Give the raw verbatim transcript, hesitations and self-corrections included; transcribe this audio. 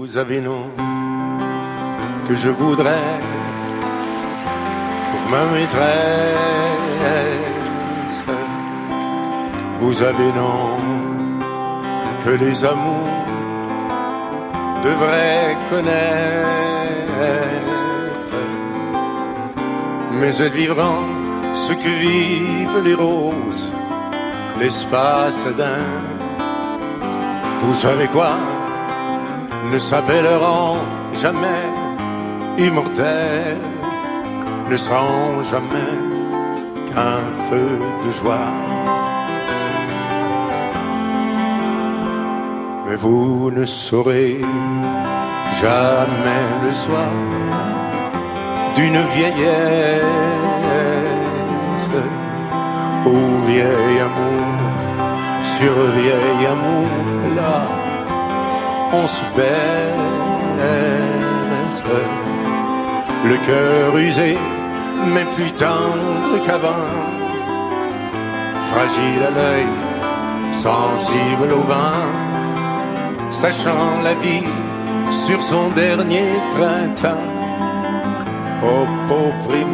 vous avez nom que je voudrais pour ma maîtresse. Vous avez nom que les amours devraient connaître, mais elles vivront ce que vivent les roses, l'espace d'un. Vous savez quoi? Ne s'appelleront jamais immortels, ne seront jamais qu'un feu de joie. Mais vous ne saurez jamais le soir d'une vieillesse, ô vieil amour sur vieil amour, là on se baisse, le cœur usé mais plus tendre qu'avant, fragile à l'œil, sensible au vent, sachant la vie sur son dernier printemps. Oh pauvre